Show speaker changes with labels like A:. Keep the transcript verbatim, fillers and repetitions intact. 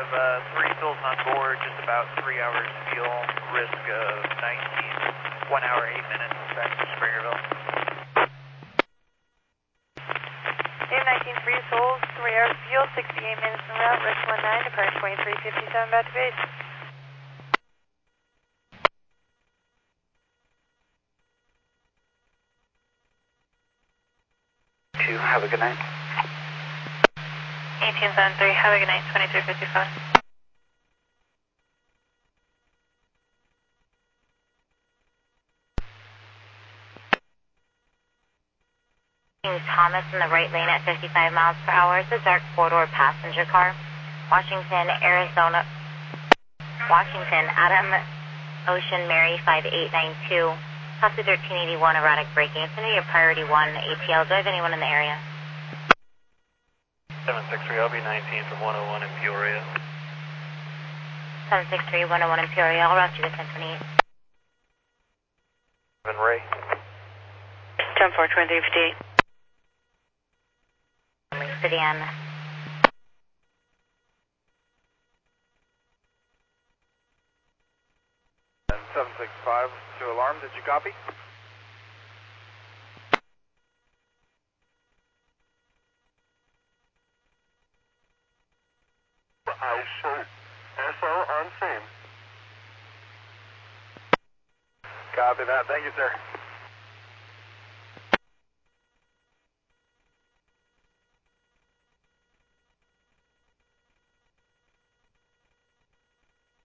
A: have uh, three souls on board, just about three hours fuel, risk of nineteen, one hour, eight minutes back to Springerville.
B: Name nineteen, three souls, three hours fuel, sixty-eight minutes en route, risk one nine, departure twenty-three fifty-seven, back to base.
A: Two, have a good night.
B: eighteen seven three, have a good night, twenty-three fifty-five.
C: Thomas in the right lane at fifty-five miles per hour. It's a dark four-door passenger car. Washington, Arizona, Washington, Adam Ocean Mary five eight nine two. Classic thirteen eighty-one, erratic braking. It's going to be a priority one A T L. Do I have anyone in the area?
A: seven six three, L B nineteen from one oh one in Peoria.
C: seven six three, one oh one in Peoria. I'll route you to ten twenty-eight.
A: Ray.
B: ten four, twenty-three fifty-eight.
C: City N.
A: seven six five, to alarm, did you copy?
D: I show S O on scene.
A: Copy that, thank you, sir.